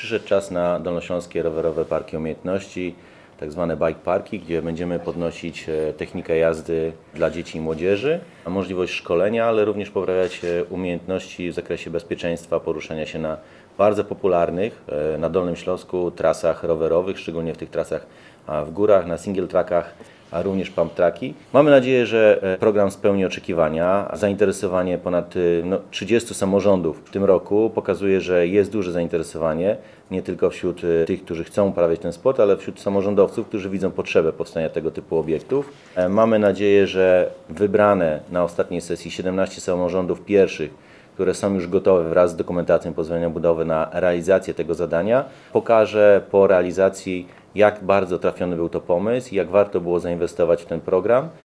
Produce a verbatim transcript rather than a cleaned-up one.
Przyszedł czas na Dolnośląskie Rowerowe Parki Umiejętności, tak zwane bike parki, gdzie będziemy podnosić technikę jazdy dla dzieci i młodzieży, a możliwość szkolenia, ale również poprawiać umiejętności w zakresie bezpieczeństwa poruszania się na bardzo popularnych na Dolnym Śląsku trasach rowerowych, szczególnie w tych trasach w górach, na single trackach, a również pump tracki. Mamy nadzieję, że program spełni oczekiwania. Zainteresowanie ponad no, trzydziestu samorządów w tym roku pokazuje, że jest duże zainteresowanie, nie tylko wśród tych, którzy chcą uprawiać ten sport, ale wśród samorządowców, którzy widzą potrzebę powstania tego typu obiektów. Mamy nadzieję, że wybrane na ostatniej sesji siedemnaście samorządów pierwszych, które są już gotowe wraz z dokumentacją pozwolenia budowy na realizację tego zadania, pokaże po realizacji, jak bardzo trafiony był to pomysł i jak warto było zainwestować w ten program.